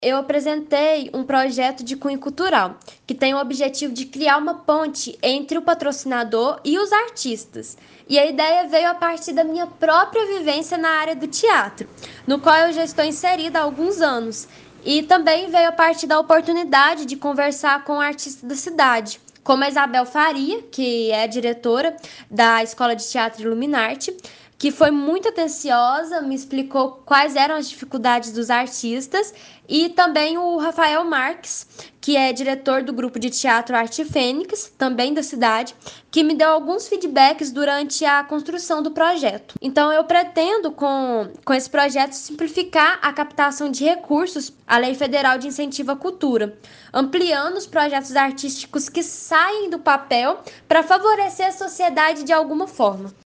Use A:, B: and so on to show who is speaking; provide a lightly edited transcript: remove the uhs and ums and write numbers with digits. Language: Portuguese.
A: Eu apresentei um projeto de cunho cultural, que tem o objetivo de criar uma ponte entre o patrocinador e os artistas. E a ideia veio a partir da minha própria vivência na área do teatro, no qual eu já estou inserida há alguns anos. E também veio a partir da oportunidade de conversar com artistas da cidade, como a Isabel Faria, que é a diretora da Escola de Teatro Iluminarte, que foi muito atenciosa, me explicou quais eram as dificuldades dos artistas, e também o Rafael Marques, que é diretor do grupo de teatro Arte Fênix, também da cidade, que me deu alguns feedbacks durante a construção do projeto. Então, eu pretendo, com esse projeto, simplificar a captação de recursos à Lei Federal de Incentivo à Cultura, ampliando os projetos artísticos que saem do papel para favorecer a sociedade de alguma forma.